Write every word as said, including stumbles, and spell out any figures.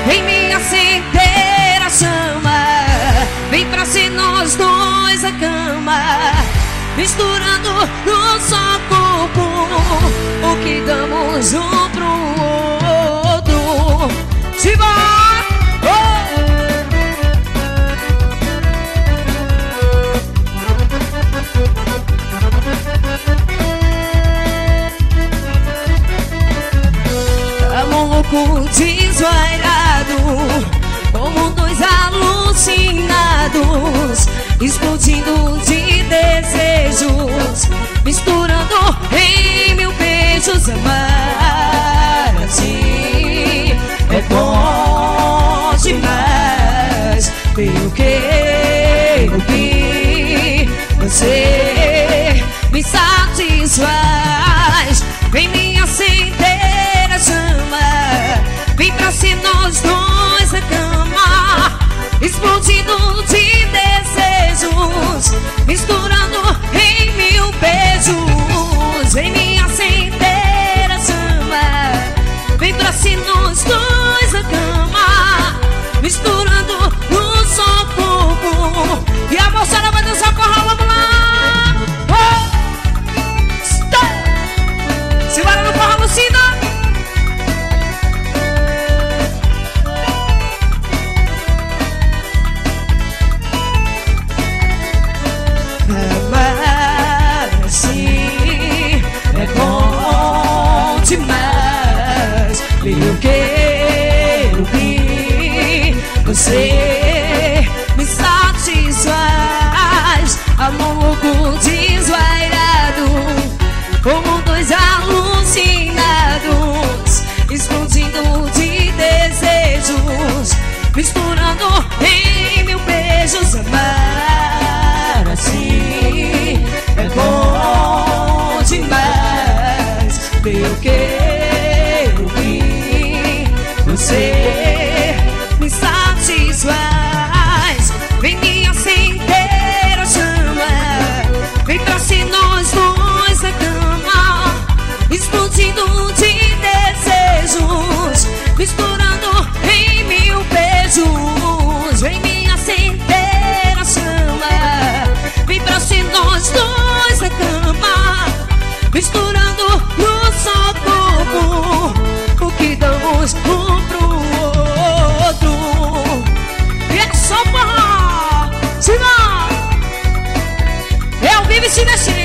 Vem me acender a chama, vem pra ser nós dois a cama, misturando no só corpo o que damos um pro outro. Simbora! Louco, desvairado, como dois alucinados, explodindo de desejos, misturando em mil beijos. Amar assim é bom demais. Eu quero que você me satisfaz. Vem me acender a chama, vem pra ser nós dois a cama, explodindo de desejos, misturando em mil beijos. Vem me acender a chama, vem pra ser nós dois a cama, misturando no só corpo. E a moçada vai dançar com a rola, vamos lá! Oh! Se vai no forró, Lucina! Amar assim é bom demais. Eu quero que você me satisfaz. Amor louco, desvairado, como dois alucinados, explodindo de desejos, misturando em mil beijos. Amar assim é bom demais. Eu quero que você me satisfaz. Vem me acender a chama, vem pra ser nós dois a cama, explodindo de desejos, misturando em mil beijos. Vem me acender a chama, vem pra ser nós dois a cama, misturando no só corpo o que damos um pro outro. E é só forró, se não, eu vivo se mexer.